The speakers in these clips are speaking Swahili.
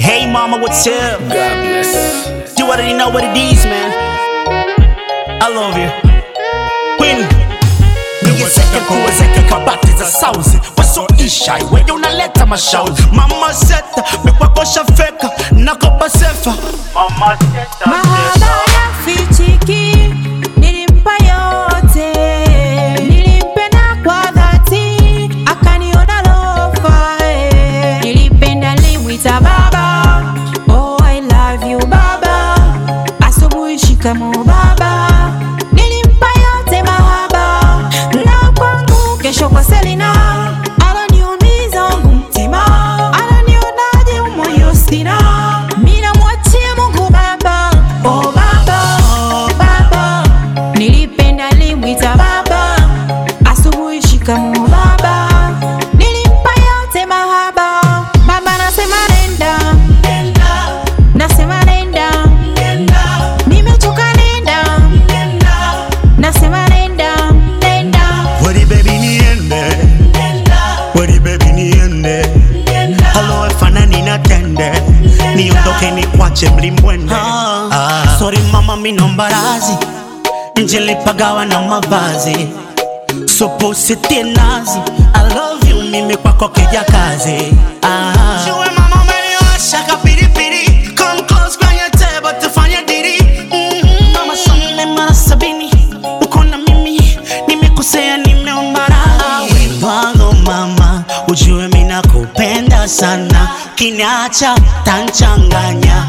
Hey mama, what's up? God bless. You already know what it is, man. I love you. Queen. Niyezeke kuwezeke kabati za sauzi Weso ishai, wewe unaleta mashauri Mama seta, mikwakosha feka Nakopa sefa Mama seta mahaba ya fichiki nilimpa yote, nilimpenda kwa dhati akaniona lofa, nilipenda limwita baba, oh I love you baba, asubuhi shikamoo baba, nilimpa yote mahaba, na kwangu kesho kwa Selina, ananiumiza mtima, ananionaje umoyo sina, mina mwachia Mungu baba, oh baba, oh baba, nilipenda limwita baba, asubuhi shikamoo baba, nilimpa yote mahaba, baba nasema nenda, nasema nenda, nimechoka nenda, nasema nenda, Wadi baby niende Wadi baby niende Hello efana ninatende Niondoke ni kwache mlimbwende Sorry mama minomba razi Njilipagawa na mavazi Sopo sitie nazi I love you mimi kwako kija kazi Jue mama umeniosha kapiripiri Come close kwenye table tufanye diri Mama somne mara sabini Uko na mimi nimekosea nimeomba radhi Wango mama ujue mina kupenda sana Kiniacha tanchanganya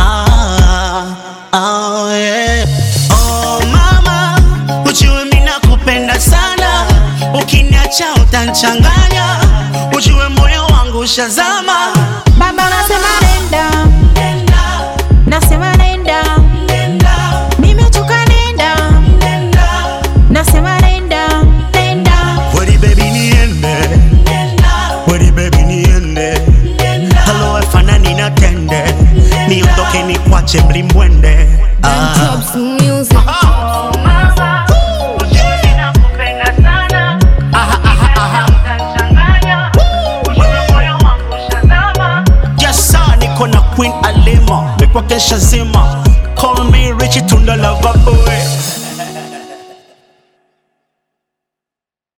yeah. Oh mama ujue mina kupenda sana Ukiniacha utanchanganya Ujue moyo wangu ushazama baba nasema nenda, nasema nenda, nimechoka nenda, nasema nenda, Wadi baby niende Wadi baby niende Hello efana ninatende Niondoke ni kwache mlimbwende Drops music. Yes sir, niko na Queen Alima Mekwakesha zima Call me Richie Tunda Lover Boy